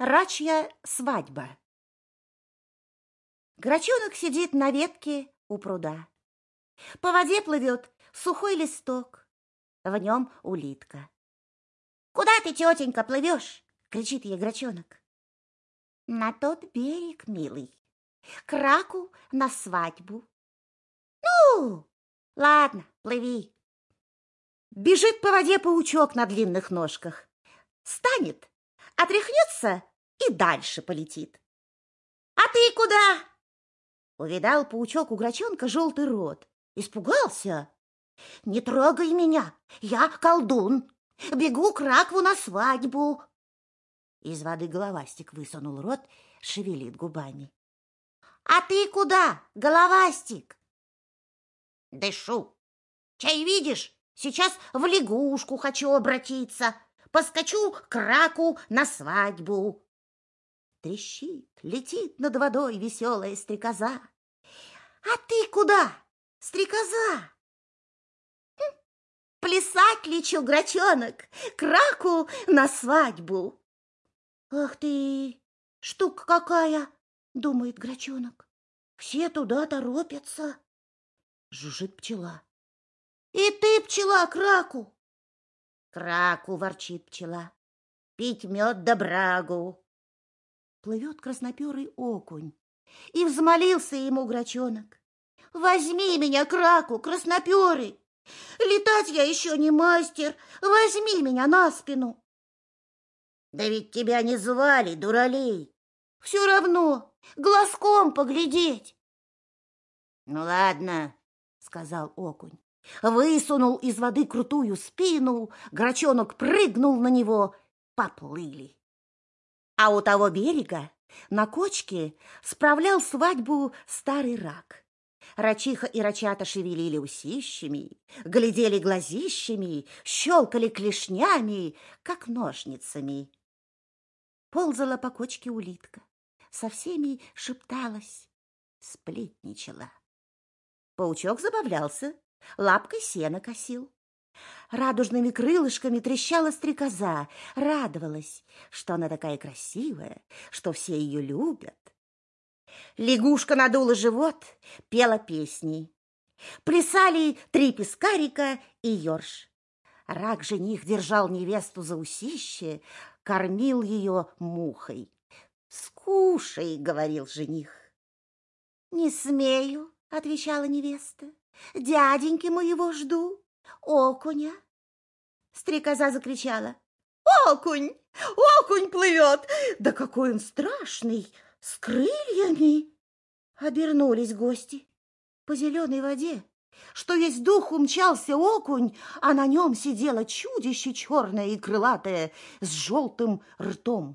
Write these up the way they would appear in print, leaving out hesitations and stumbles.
Рачья свадьба. Грачонок сидит на ветке у пруда. По воде плывет сухой листок, в нем улитка. «Куда ты, тетенька, плывешь?» — кричит ей грачонок. «На тот берег, милый, к раку на свадьбу». «Ну, ладно, плыви». Бежит по воде паучок на длинных ножках. Станет, отряхнется и дальше полетит. «А ты куда?» Увидал паучок у грачонка желтый рот. Испугался. «Не трогай меня, я колдун. Бегу к раку на свадьбу». Из воды головастик высунул рот, шевелит губами. «А ты куда, головастик?» «Дышу. Чай видишь, сейчас в лягушку хочу обратиться. Поскочу к раку на свадьбу». Трещит, летит над водой веселая стрекоза. «А ты куда, стрекоза?» «Плясать лечу, грачонок, к раку на свадьбу». «Ах ты, штука какая!» — думает грачонок. «Все туда торопятся». Жужжит пчела. «И ты, пчела, к раку?» «К раку», — ворчит пчела, — «пить мед да брагу». Плывет красноперый окунь, и взмолился ему грачонок. «Возьми меня к раку, красноперый! Летать я еще не мастер, возьми меня на спину». «Да ведь тебя не звали, дуралей». «Все равно, глазком поглядеть». «Ну ладно», — сказал окунь, высунул из воды крутую спину, грачонок прыгнул на него, поплыли. А у того берега на кочке справлял свадьбу старый рак. Рачиха и рачата шевелили усищами, глядели глазищами, щелкали клешнями, как ножницами. Ползала по кочке улитка, со всеми шепталась, сплетничала. Паучок забавлялся, лапкой сено косил. Радужными крылышками трещала стрекоза, радовалась, что она такая красивая, что все ее любят. Лягушка надула живот, пела песни. Плясали три пескарика и ёрш. Рак-жених держал невесту за усище, кормил ее мухой. «Скушай», — говорил жених. «Не смею», — отвечала невеста, — «дяденьки моего жду, окуня». Стрекоза закричала: «Окунь! Окунь плывет! Да какой он страшный! С крыльями!» Обернулись гости. По зеленой воде, что есть дух, умчался окунь, а на нем сидело чудище черное и крылатое с желтым ртом.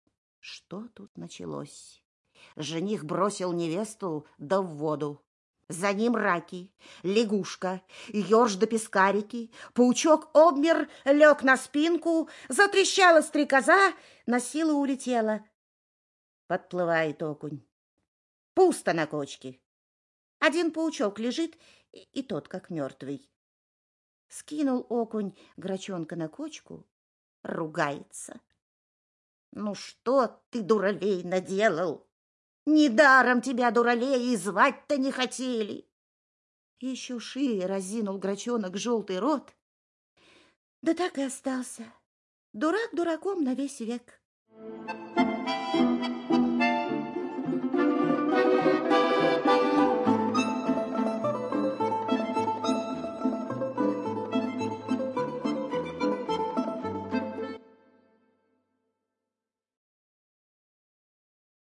Что тут началось? Жених бросил невесту да в воду. За ним раки, лягушка, ёрш да пескарики. Паучок обмер, лег на спинку, затрещала стрекоза, на силу улетела. Подплывает окунь. Пусто на кочке. Один паучок лежит, и тот как мертвый. Скинул окунь грачонка на кочку, ругается. «Ну что ты, дуралей, наделал? Недаром тебя, дуралей, и звать-то не хотели». Еще шире разинул грачонок желтый рот, да так и остался. Дурак дураком на весь век.